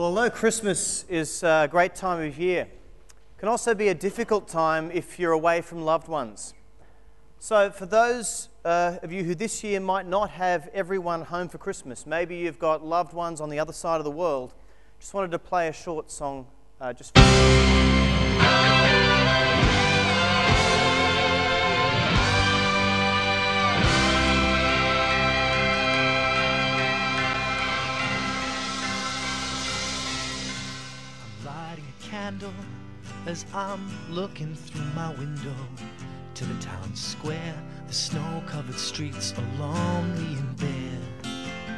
Well, although Christmas is a great time of year, it can also be a difficult time if you're away from loved ones. So for those of you who this year might not have everyone home for Christmas, maybe you've got loved ones on the other side of the world, just wanted to play a short song just for candle as I'm looking through my window to the town square, the snow-covered streets are lonely and bare.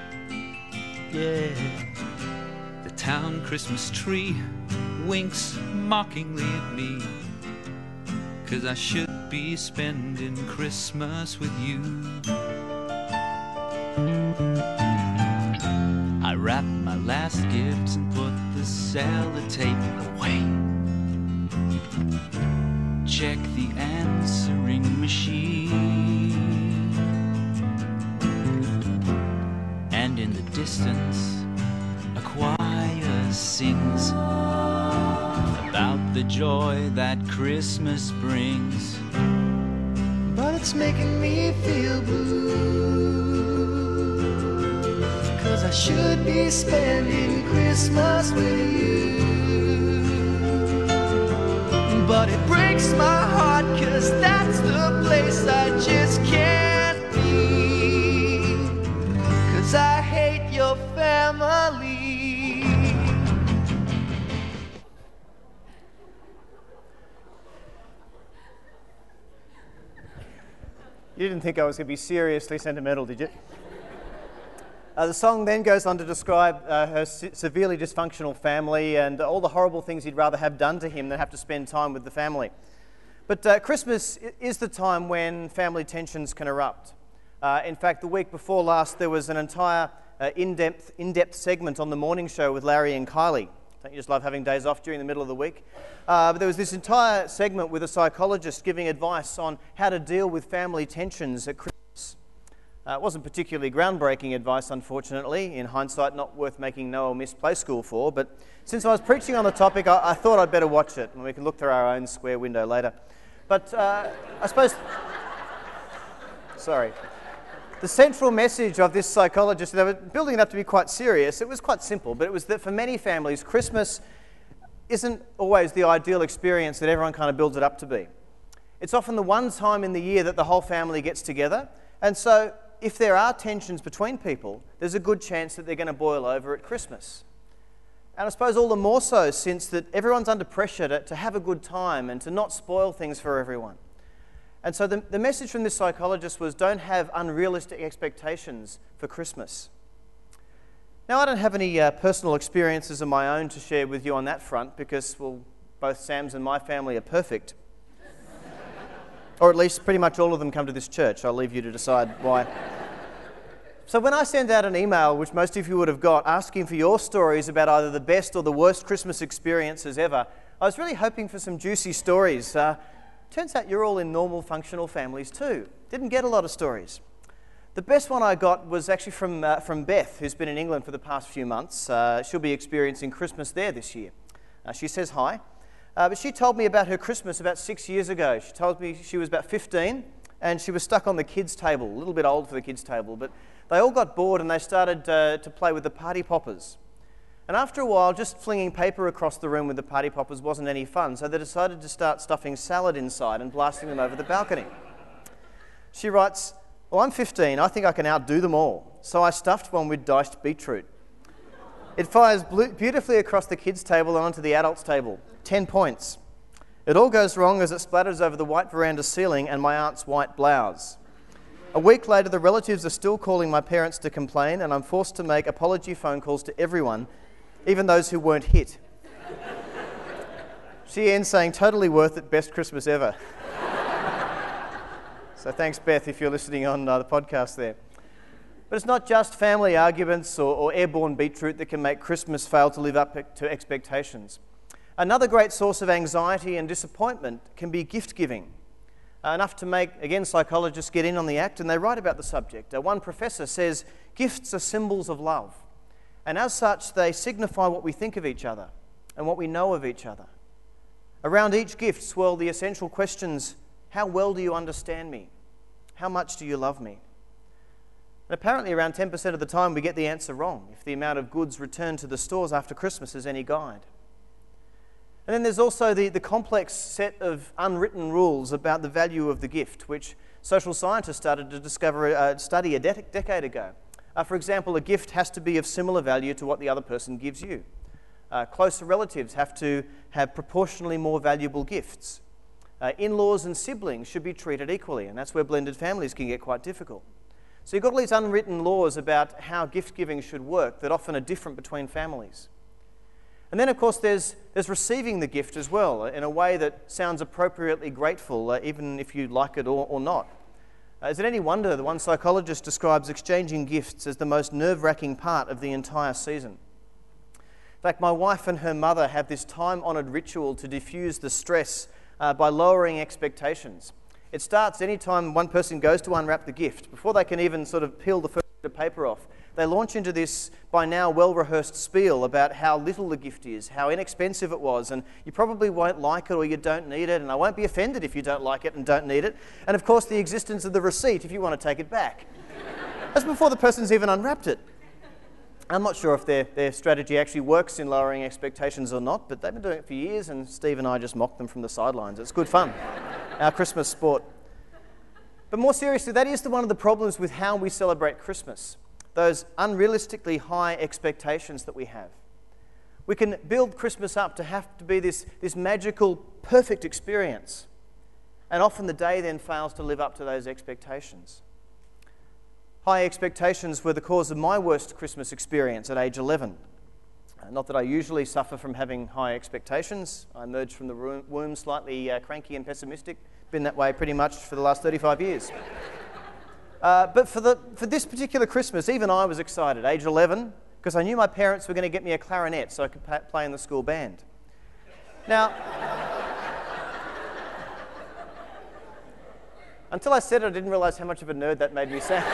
Yeah, the town Christmas tree winks mockingly at me, 'cause I should be spending Christmas with you. I wrap my last gifts and put the sellotape away. Check the answering machine, and in the distance a choir sings about the joy that Christmas brings. But it's making me feel blue, 'cause I should be spending Christmas with you. But it breaks my heart, 'cause that's the place I just can't be, 'cause I hate your family. You didn't think I was going to be seriously sentimental, did you? The song then goes on to describe her severely dysfunctional family and all the horrible things he'd rather have done to him than have to spend time with the family. But Christmas is the time when family tensions can erupt. In fact, the week before last, there was an entire in-depth segment on the morning show with Larry and Kylie. Don't you just love having days off during the middle of the week? But there was this entire segment with a psychologist giving advice on how to deal with family tensions at Christmas. It wasn't particularly groundbreaking advice, unfortunately. In hindsight, not worth making Noah miss play school for. But since I was preaching on the topic, I thought I'd better watch it, and we can look through our own square window later. But I suppose... Sorry. The central message of this psychologist, they were building it up to be quite serious. It was quite simple, but it was that for many families, Christmas isn't always the ideal experience that everyone kind of builds it up to be. It's often the one time in the year that the whole family gets together, and so if there are tensions between people, there's a good chance that they're going to boil over at Christmas. And I suppose all the more so since that everyone's under pressure to have a good time and to not spoil things for everyone. And so the message from this psychologist was, don't have unrealistic expectations for Christmas. Now, I don't have any personal experiences of my own to share with you on that front because, well, both Sam's and my family are perfect. Or at least pretty much all of them come to this church. I'll leave you to decide why. So when I sent out an email, which most of you would have got, asking for your stories about either the best or the worst Christmas experiences ever, I was really hoping for some juicy stories. Turns out you're all in normal, functional families too. Didn't get a lot of stories. The best one I got was actually from Beth, who's been in England for the past few months. She'll be experiencing Christmas there this year. She says hi. But she told me about her Christmas about 6 years ago. She told me she was about 15 and she was stuck on the kids' table, a little bit old for the kids' table, but they all got bored and they started to play with the party poppers. And after a while, just flinging paper across the room with the party poppers wasn't any fun, so they decided to start stuffing salad inside and blasting them over the balcony. She writes, "Well, I'm 15, I think I can outdo them all, so I stuffed one with diced beetroot. It fires beautifully across the kids' table and onto the adults' table. 10 points. It all goes wrong as it splatters over the white veranda ceiling and my aunt's white blouse. A week later, the relatives are still calling my parents to complain, and I'm forced to make apology phone calls to everyone, even those who weren't hit." She ends saying, "Totally worth it, best Christmas ever." So thanks, Beth, if you're listening on the podcast there. But it's not just family arguments or airborne beetroot that can make Christmas fail to live up to expectations. Another great source of anxiety and disappointment can be gift giving. Enough to make, again, psychologists get in on the act, and they write about the subject. One professor says, gifts are symbols of love. And as such, they signify what we think of each other and what we know of each other. Around each gift swirl the essential questions: how well do you understand me? How much do you love me? And apparently around 10% of the time we get the answer wrong, if the amount of goods returned to the stores after Christmas is any guide. And then there's also the complex set of unwritten rules about the value of the gift, which social scientists started to study a decade ago. For example, a gift has to be of similar value to what the other person gives you. Closer relatives have to have proportionally more valuable gifts. In-laws and siblings should be treated equally, and that's where blended families can get quite difficult. So you've got all these unwritten laws about how gift giving should work that often are different between families. And then, of course, there's receiving the gift as well, in a way that sounds appropriately grateful, even if you like it or not. Is it any wonder that one psychologist describes exchanging gifts as the most nerve-wracking part of the entire season? In fact, my wife and her mother have this time-honoured ritual to diffuse the stress by lowering expectations. It starts any time one person goes to unwrap the gift. Before they can even sort of peel the first bit of paper off, they launch into this by now well-rehearsed spiel about how little the gift is, how inexpensive it was, and you probably won't like it or you don't need it, and I won't be offended if you don't like it and don't need it. And of course the existence of the receipt if you want to take it back. That's before the person's even unwrapped it. I'm not sure if their strategy actually works in lowering expectations or not, but they've been doing it for years, and Steve and I just mock them from the sidelines. It's good fun, our Christmas sport. But more seriously, that is one of the problems with how we celebrate Christmas, those unrealistically high expectations that we have. We can build Christmas up to have to be this magical, perfect experience, and often the day then fails to live up to those expectations. High expectations were the cause of my worst Christmas experience at age 11. Not that I usually suffer from having high expectations. I emerged from the womb slightly cranky and pessimistic. Been that way pretty much for the last 35 years. But for this particular Christmas, even I was excited, age 11, because I knew my parents were going to get me a clarinet so I could play in the school band. Now, until I said it, I didn't realise how much of a nerd that made me sound.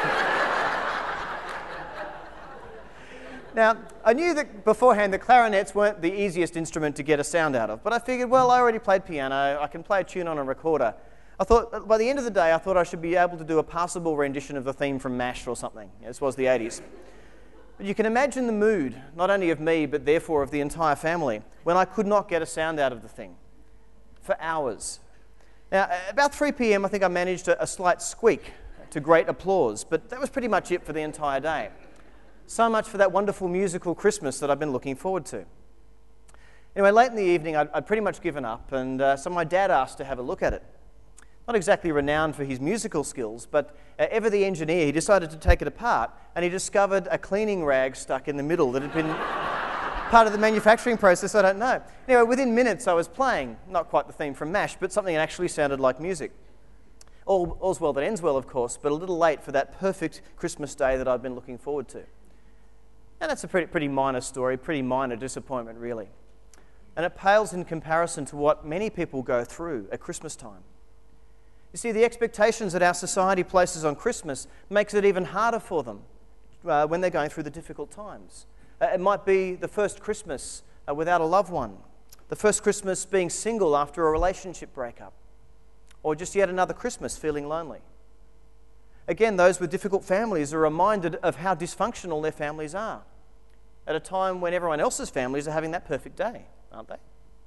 Now, I knew that beforehand that clarinets weren't the easiest instrument to get a sound out of, but I figured, well, I already played piano, I can play a tune on a recorder. I thought, by the end of the day, I thought I should be able to do a passable rendition of the theme from MASH or something. This was the 80s. But you can imagine the mood, not only of me, but therefore of the entire family, when I could not get a sound out of the thing for hours. Now, about 3 p.m, I think I managed a slight squeak to great applause, but that was pretty much it for the entire day. So much for that wonderful musical Christmas that I've been looking forward to. Anyway, late in the evening, I'd pretty much given up, and so my dad asked to have a look at it. Not exactly renowned for his musical skills, but ever the engineer, he decided to take it apart, and he discovered a cleaning rag stuck in the middle that had been part of the manufacturing process, I don't know. Anyway, within minutes I was playing, not quite the theme from MASH, but something that actually sounded like music. All's well that ends well, of course, but a little late for that perfect Christmas day that I've been looking forward to. And that's a pretty minor story, pretty minor disappointment, really. And it pales in comparison to what many people go through at Christmas time. You see, the expectations that our society places on Christmas makes it even harder for them when they're going through the difficult times. It might be the first Christmas without a loved one, the first Christmas being single after a relationship breakup, or just yet another Christmas feeling lonely. Again, those with difficult families are reminded of how dysfunctional their families are at a time when everyone else's families are having that perfect day, aren't they?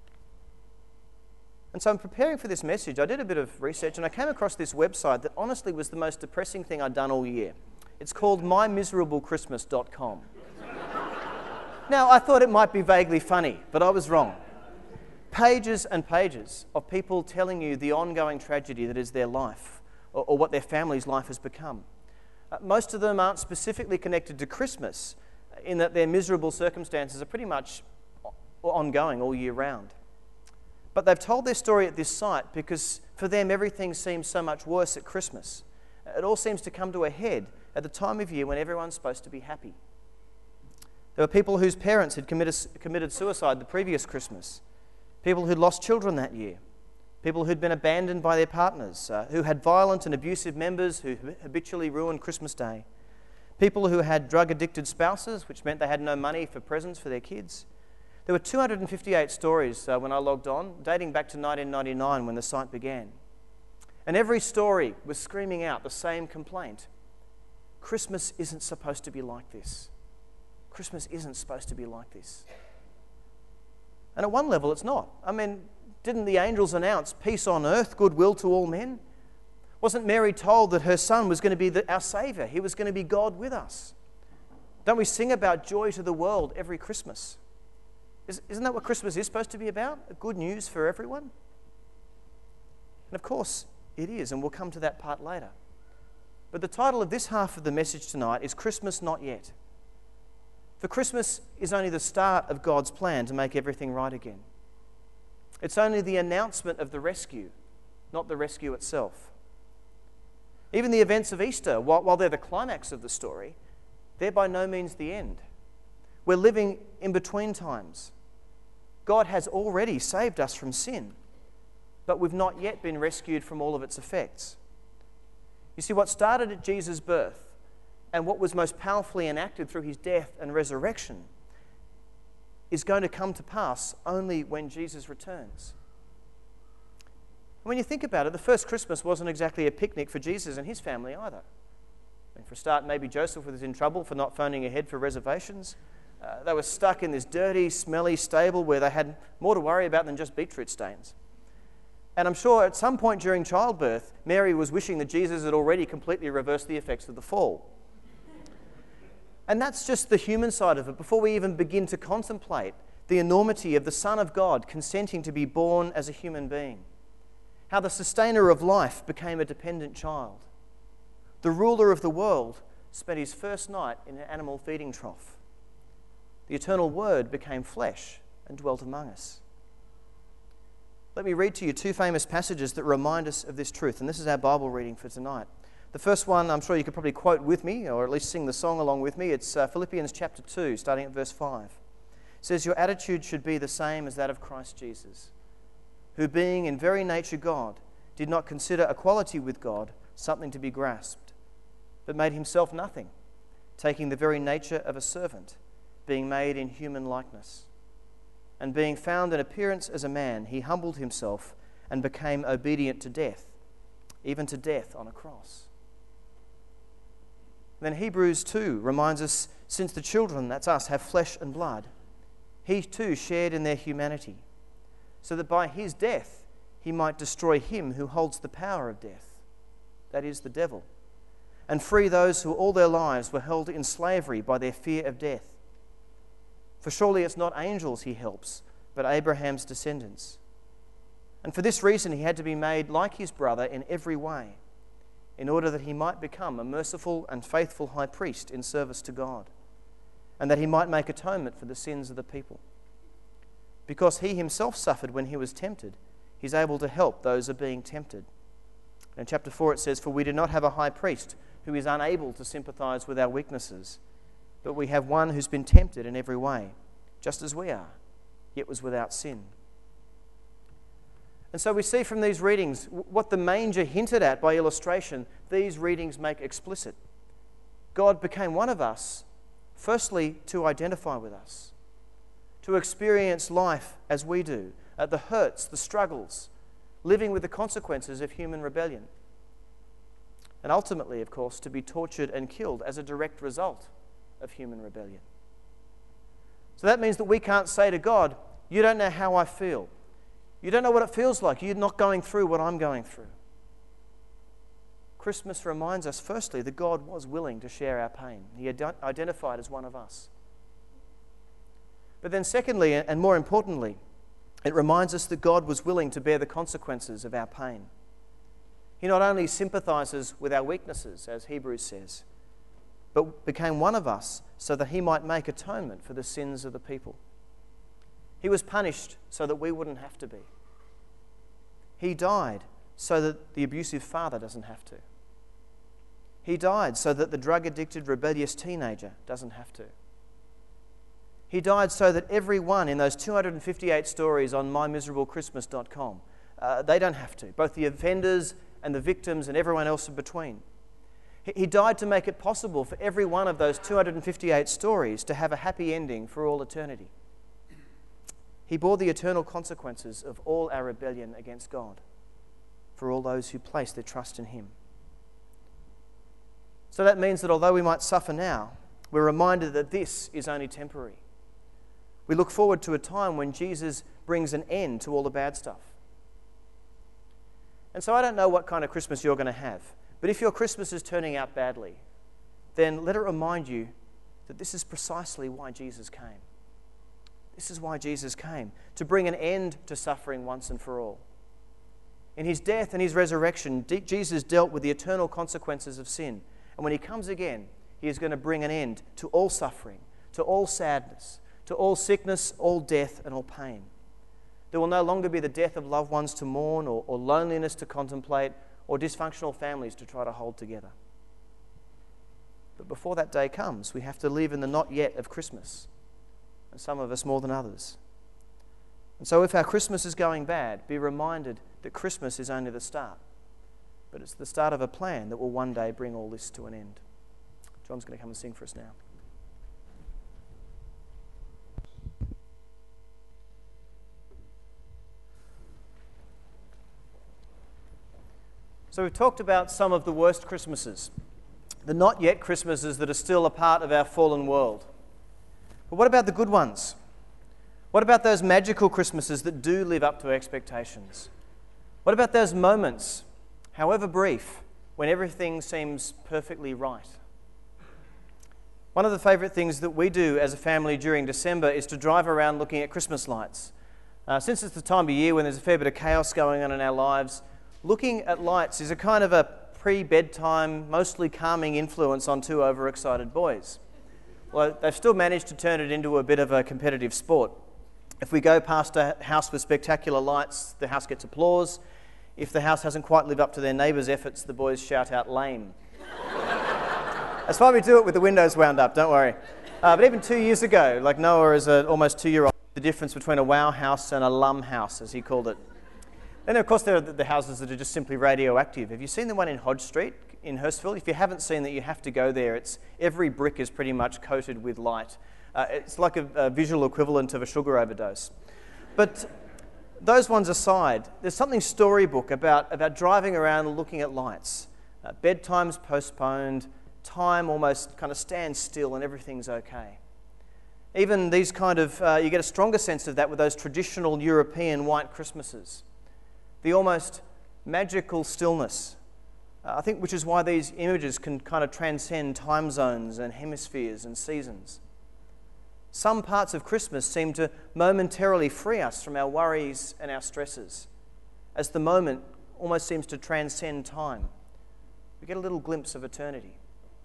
And so in preparing for this message, I did a bit of research and I came across this website that honestly was the most depressing thing I'd done all year. It's called mymiserablechristmas.com. Now, I thought it might be vaguely funny, but I was wrong. Pages and pages of people telling you the ongoing tragedy that is their life, or what their family's life has become. Most of them aren't specifically connected to Christmas, in that their miserable circumstances are pretty much ongoing all year round. But they've told their story at this site because for them everything seems so much worse at Christmas. It all seems to come to a head at the time of year when everyone's supposed to be happy. There were people whose parents had committed suicide the previous Christmas, people who'd lost children that year, people who'd been abandoned by their partners, who had violent and abusive members who habitually ruined Christmas Day, people who had drug-addicted spouses, which meant they had no money for presents for their kids. There were 258 stories when I logged on, dating back to 1999 when the site began. And every story was screaming out the same complaint. Christmas isn't supposed to be like this. Christmas isn't supposed to be like this. And at one level, it's not. I mean, didn't the angels announce peace on earth, goodwill to all men? Wasn't Mary told that her son was going to be our Saviour? He was going to be God with us. Don't we sing about joy to the world every Christmas? Isn't that what Christmas is supposed to be about? Good news for everyone? And of course, it is, and we'll come to that part later. But the title of this half of the message tonight is Christmas Not Yet. For Christmas is only the start of God's plan to make everything right again. It's only the announcement of the rescue, not the rescue itself. Even the events of Easter, while they're the climax of the story, they're by no means the end. We're living in between times. God has already saved us from sin, but we've not yet been rescued from all of its effects. You see, what started at Jesus' birth and what was most powerfully enacted through his death and resurrection is going to come to pass only when Jesus returns. When you think about it, the first Christmas wasn't exactly a picnic for Jesus and his family either. I mean, for a start, maybe Joseph was in trouble for not phoning ahead for reservations. They were stuck in this dirty, smelly stable where they had more to worry about than just beetroot stains. And I'm sure at some point during childbirth, Mary was wishing that Jesus had already completely reversed the effects of the fall. And that's just the human side of it, before we even begin to contemplate the enormity of the Son of God consenting to be born as a human being. How the sustainer of life became a dependent child. The ruler of the world spent his first night in an animal feeding trough. The eternal Word became flesh and dwelt among us. Let me read to you two famous passages that remind us of this truth, and this is our Bible reading for tonight. The first one, I'm sure you could probably quote with me, or at least sing the song along with me. It's Philippians chapter 2, starting at verse 5. It says, "Your attitude should be the same as that of Christ Jesus, who being in very nature God, did not consider equality with God something to be grasped, but made himself nothing, taking the very nature of a servant, being made in human likeness. And being found in appearance as a man, he humbled himself and became obedient to death, even to death on a cross." Then Hebrews 2 reminds us, since the children, that's us, have flesh and blood, he too shared in their humanity, so that by his death he might destroy him who holds the power of death, that is, the devil, and free those who all their lives were held in slavery by their fear of death. For surely it's not angels he helps, but Abraham's descendants. And for this reason he had to be made like his brother in every way, in order that he might become a merciful and faithful high priest in service to God, and that he might make atonement for the sins of the people. Because he himself suffered when he was tempted, he's able to help those who are being tempted. In chapter 4 it says, "For we do not have a high priest who is unable to sympathize with our weaknesses, but we have one who's been tempted in every way, just as we are, yet was without sin." And so we see from these readings what the manger hinted at by illustration, these readings make explicit. God became one of us, firstly, to identify with us, to experience life as we do, the hurts, the struggles, living with the consequences of human rebellion. And ultimately, of course, to be tortured and killed as a direct result of human rebellion. So that means that we can't say to God, "You don't know how I feel. You don't know what it feels like. You're not going through what I'm going through." Christmas reminds us, firstly, that God was willing to share our pain. He identified as one of us. But then secondly, and more importantly, it reminds us that God was willing to bear the consequences of our pain. He not only sympathizes with our weaknesses, as Hebrews says, but became one of us so that he might make atonement for the sins of the people. He was punished so that we wouldn't have to be. He died so that the abusive father doesn't have to. He died so that the drug-addicted, rebellious teenager doesn't have to. He died so that everyone in those 258 stories on mymiserablechristmas.com, they don't have to, both the offenders and the victims and everyone else in between. He died to make it possible for every one of those 258 stories to have a happy ending for all eternity. He bore the eternal consequences of all our rebellion against God for all those who place their trust in him. So that means that although we might suffer now, we're reminded that this is only temporary. We look forward to a time when Jesus brings an end to all the bad stuff. And so I don't know what kind of Christmas you're going to have, but if your Christmas is turning out badly, then let it remind you that this is precisely why Jesus came. This is why Jesus came, to bring an end to suffering once and for all. In his death and his resurrection, Jesus dealt with the eternal consequences of sin. And when he comes again, he is going to bring an end to all suffering, to all sadness, to all sickness, all death, and all pain. There will no longer be the death of loved ones to mourn, or loneliness to contemplate, or dysfunctional families to try to hold together. But before that day comes, we have to live in the not yet of Christmas, and some of us more than others. And so if our Christmas is going bad, be reminded that Christmas is only the start, but it's the start of a plan that will one day bring all this to an end. John's going to come and sing for us now. So we've talked about some of the worst Christmases, the not yet Christmases that are still a part of our fallen world. But what about the good ones? What about those magical Christmases that do live up to expectations? What about those moments, however brief, when everything seems perfectly right? One of the favourite things that we do as a family during December is to drive around looking at Christmas lights. Since it's the time of year when there's a fair bit of chaos going on in our lives, looking at lights is a kind of a pre-bedtime, mostly calming influence on two overexcited boys. Well, they've still managed to turn it into a bit of a competitive sport. If we go past a house with spectacular lights, the house gets applause. If the house hasn't quite lived up to their neighbours' efforts, the boys shout out lame. That's why we do it with the windows wound up, don't worry. But even 2 years ago, like Noah is an almost 2-year-old, the difference between a wow house and a lum house, as he called it. Then, of course, there are the houses that are just simply radioactive. Have you seen the one in Hodge Street in Hurstville? If you haven't seen that, you have to go there. Every brick is pretty much coated with light. It's like a visual equivalent of a sugar overdose. But those ones aside, there's something storybook about driving around and looking at lights. Bedtime's postponed, time almost kind of stands still and everything's okay. Even these kind of, you get a stronger sense of that with those traditional European white Christmases. The almost magical stillness, I think, which is why these images can kind of transcend time zones and hemispheres and seasons. Some parts of Christmas seem to momentarily free us from our worries and our stresses, as the moment almost seems to transcend time. We get a little glimpse of eternity.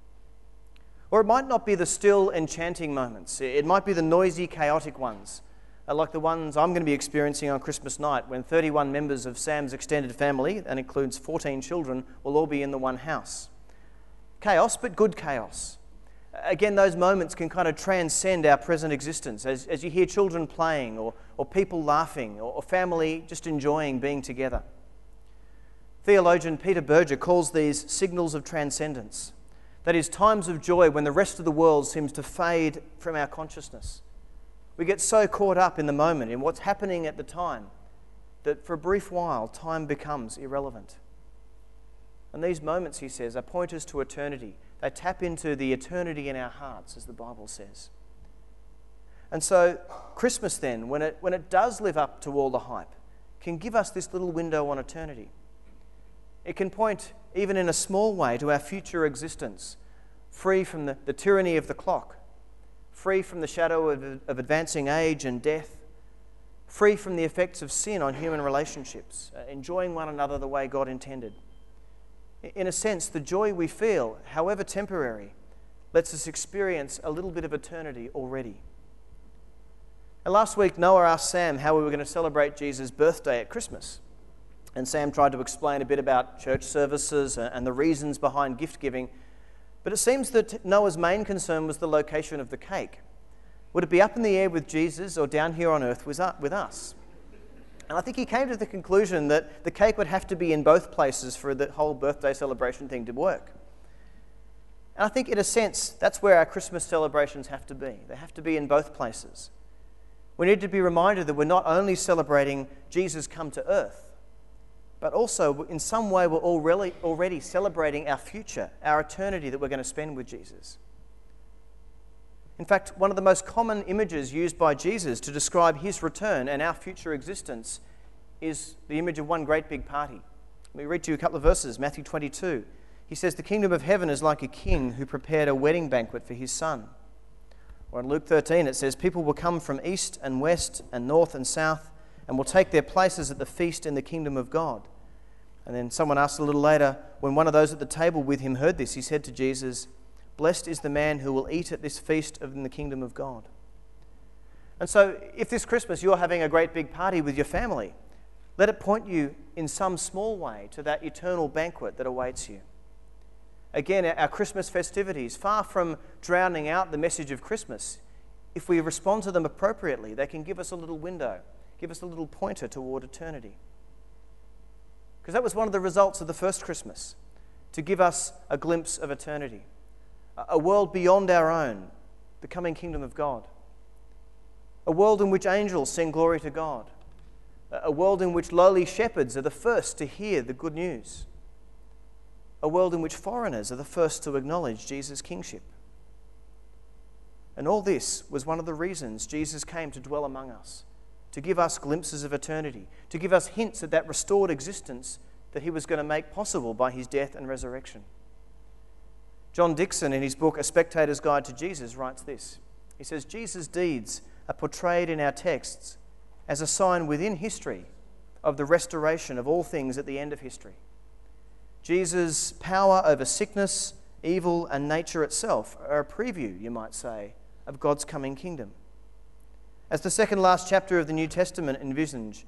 Or it might not be the still, enchanting moments. It might be the noisy, chaotic ones, like the ones I'm going to be experiencing on Christmas night when 31 members of Sam's extended family, that includes 14 children, will all be in the one house. Chaos, but good chaos. Again, those moments can kind of transcend our present existence as you hear children playing or people laughing or family just enjoying being together. Theologian Peter Berger calls these signals of transcendence. That is, times of joy when the rest of the world seems to fade from our consciousness. We get so caught up in the moment, in what's happening at the time, that for a brief while, time becomes irrelevant. And these moments, he says, are pointers to eternity. They tap into the eternity in our hearts, as the Bible says. And so, Christmas then, when it does live up to all the hype, can give us this little window on eternity. It can point, even in a small way, to our future existence, free from the tyranny of the clock, free from the shadow of advancing age and death, free from the effects of sin on human relationships, enjoying one another the way God intended. In a sense, the joy we feel, however temporary, lets us experience a little bit of eternity already. And last week, Noah asked Sam how we were going to celebrate Jesus' birthday at Christmas. And Sam tried to explain a bit about church services and the reasons behind gift giving. But it seems that Noah's main concern was the location of the cake. Would it be up in the air with Jesus or down here on earth with us? And I think he came to the conclusion that the cake would have to be in both places for the whole birthday celebration thing to work. And I think in a sense, that's where our Christmas celebrations have to be. They have to be in both places. We need to be reminded that we're not only celebrating Jesus come to earth, but also in some way we're already celebrating our future, our eternity that we're going to spend with Jesus. In fact, one of the most common images used by Jesus to describe his return and our future existence is the image of one great big party. Let me read to you a couple of verses. Matthew 22. He says, "The kingdom of heaven is like a king who prepared a wedding banquet for his son." Or in Luke 13 it says, "People will come from east and west and north and south and will take their places at the feast in the kingdom of God." And then someone asked a little later, when one of those at the table with him heard this, he said to Jesus, "Blessed is the man who will eat at this feast in the kingdom of God." And so if this Christmas you're having a great big party with your family, let it point you in some small way to that eternal banquet that awaits you. Again, our Christmas festivities, far from drowning out the message of Christmas, if we respond to them appropriately, they can give us a little window, give us a little pointer toward eternity. Because that was one of the results of the first Christmas, to give us a glimpse of eternity, a world beyond our own, the coming kingdom of God, a world in which angels sing glory to God, a world in which lowly shepherds are the first to hear the good news, a world in which foreigners are the first to acknowledge Jesus' kingship. And all this was one of the reasons Jesus came to dwell among us, to give us glimpses of eternity, to give us hints at that restored existence that he was going to make possible by his death and resurrection. John Dickson, in his book A Spectator's Guide to Jesus, writes this. He says, "Jesus' deeds are portrayed in our texts as a sign within history of the restoration of all things at the end of history. Jesus' power over sickness, evil, and nature itself are a preview, you might say, of God's coming kingdom. As the second last chapter of the New Testament envisions,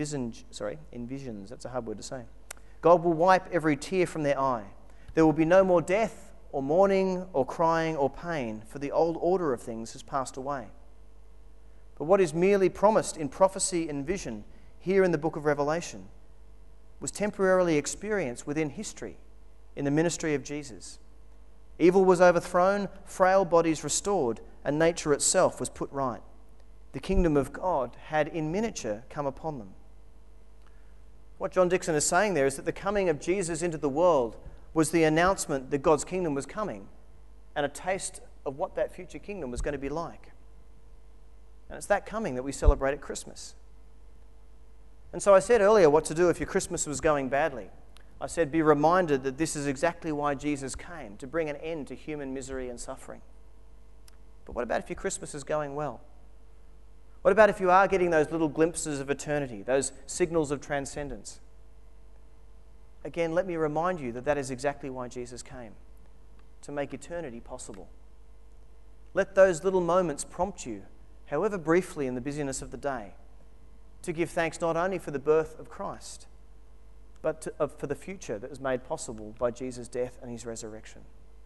that's a hard word to say, God will wipe every tear from their eye. There will be no more death or mourning or crying or pain, for the old order of things has passed away. But what is merely promised in prophecy and vision here in the book of Revelation was temporarily experienced within history in the ministry of Jesus. Evil was overthrown, frail bodies restored, and nature itself was put right. The kingdom of God had in miniature come upon them." What John Dickson is saying there is that the coming of Jesus into the world was the announcement that God's kingdom was coming and a taste of what that future kingdom was going to be like. And it's that coming that we celebrate at Christmas. And so I said earlier what to do if your Christmas was going badly. I said be reminded that this is exactly why Jesus came, to bring an end to human misery and suffering. But what about if your Christmas is going well? What about if you are getting those little glimpses of eternity, those signals of transcendence? Again, let me remind you that that is exactly why Jesus came, to make eternity possible. Let those little moments prompt you, however briefly in the busyness of the day, to give thanks not only for the birth of Christ, but for the future that was made possible by Jesus' death and his resurrection.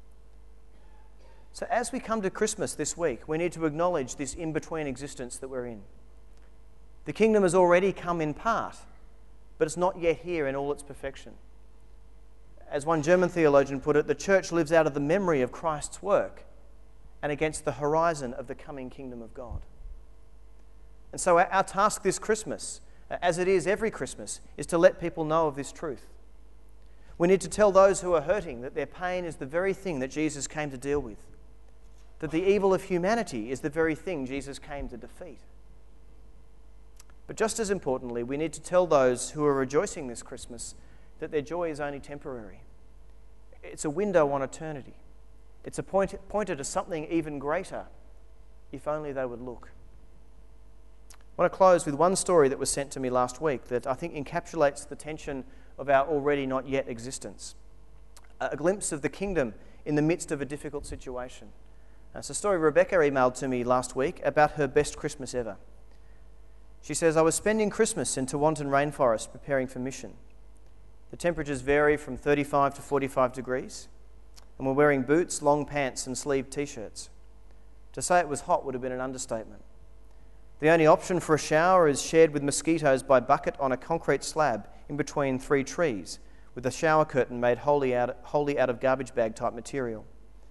So as we come to Christmas this week, we need to acknowledge this in-between existence that we're in. The kingdom has already come in part, but it's not yet here in all its perfection. As one German theologian put it, the church lives out of the memory of Christ's work and against the horizon of the coming kingdom of God. And so our task this Christmas, as it is every Christmas, is to let people know of this truth. We need to tell those who are hurting that their pain is the very thing that Jesus came to deal with, that the evil of humanity is the very thing Jesus came to defeat. But just as importantly, we need to tell those who are rejoicing this Christmas that their joy is only temporary. It's a window on eternity. It's a pointer to something even greater, if only they would look. I want to close with one story that was sent to me last week that I think encapsulates the tension of our already not yet existence. A glimpse of the kingdom in the midst of a difficult situation. It's a story Rebecca emailed to me last week about her best Christmas ever. She says, "I was spending Christmas in Tewantin rainforest preparing for mission. The temperatures vary from 35 to 45 degrees, and we're wearing boots, long pants and sleeved t-shirts. To say it was hot would have been an understatement. The only option for a shower is shared with mosquitoes by bucket on a concrete slab in between 3 trees, with a shower curtain made wholly out of garbage bag type material.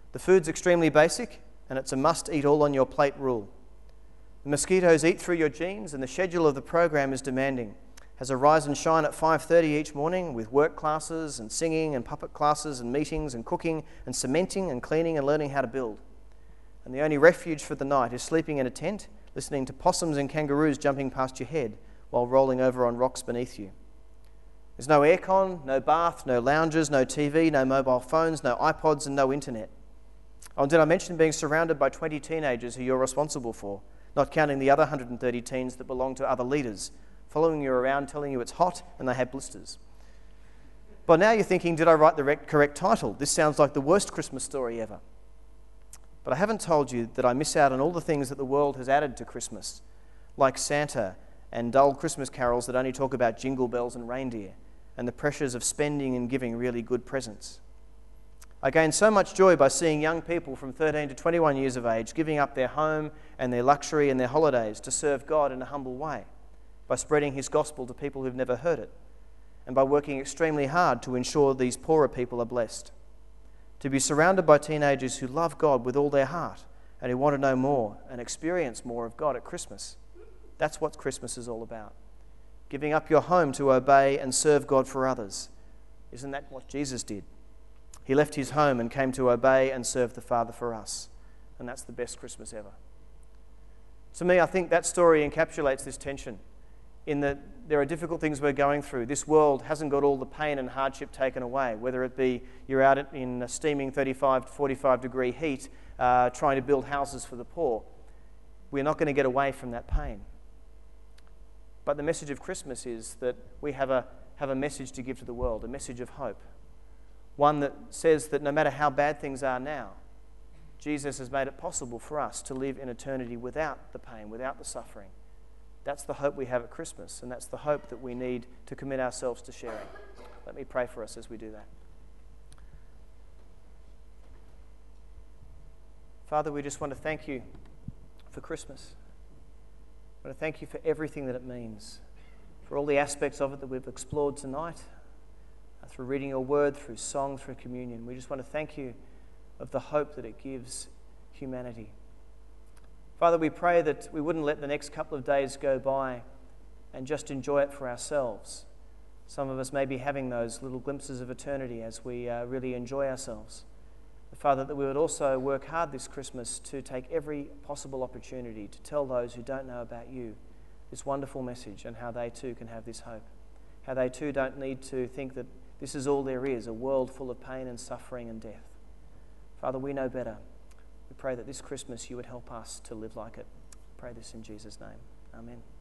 The food's extremely basic, and it's a must-eat-all-on-your-plate rule. The mosquitoes eat through your jeans, and the schedule of the program is demanding. Has a rise and shine at 5:30 each morning with work classes and singing and puppet classes and meetings and cooking and cementing and cleaning and learning how to build. And the only refuge for the night is sleeping in a tent, listening to possums and kangaroos jumping past your head while rolling over on rocks beneath you. There's no aircon, no bath, no lounges, no TV, no mobile phones, no iPods and no internet. Oh, and did I mention being surrounded by 20 teenagers who you're responsible for, not counting the other 130 teens that belong to other leaders, following you around telling you it's hot and they have blisters. By now you're thinking, did I write the correct title? This sounds like the worst Christmas story ever. But I haven't told you that I miss out on all the things that the world has added to Christmas, like Santa and dull Christmas carols that only talk about jingle bells and reindeer, and the pressures of spending and giving really good presents. I gain so much joy by seeing young people from 13 to 21 years of age giving up their home and their luxury and their holidays to serve God in a humble way, by spreading his gospel to people who've never heard it, and by working extremely hard to ensure these poorer people are blessed. To be surrounded by teenagers who love God with all their heart and who want to know more and experience more of God at Christmas. That's what Christmas is all about. Giving up your home to obey and serve God for others. Isn't that what Jesus did? He left his home and came to obey and serve the Father for us. And that's the best Christmas ever. To me, I think that story encapsulates this tension in that there are difficult things we're going through. This world hasn't got all the pain and hardship taken away, whether it be you're out in a steaming 35 to 45 degree heat trying to build houses for the poor. We're not going to get away from that pain. But the message of Christmas is that we have a message to give to the world, a message of hope. One that says that no matter how bad things are now, Jesus has made it possible for us to live in eternity without the pain, without the suffering. That's the hope we have at Christmas, and that's the hope that we need to commit ourselves to sharing. Let me pray for us as we do that. Father, we just want to thank you for Christmas. I want to thank you for everything that it means, for all the aspects of it that we've explored tonight, through reading your word, through song, through communion. We just want to thank you of the hope that it gives humanity. Father, we pray that we wouldn't let the next couple of days go by and just enjoy it for ourselves. Some of us may be having those little glimpses of eternity as we really enjoy ourselves. But Father, that we would also work hard this Christmas to take every possible opportunity to tell those who don't know about you this wonderful message and how they too can have this hope. How they too don't need to think that this is all there is, a world full of pain and suffering and death. Father, we know better. We pray that this Christmas you would help us to live like it. We pray this in Jesus' name. Amen.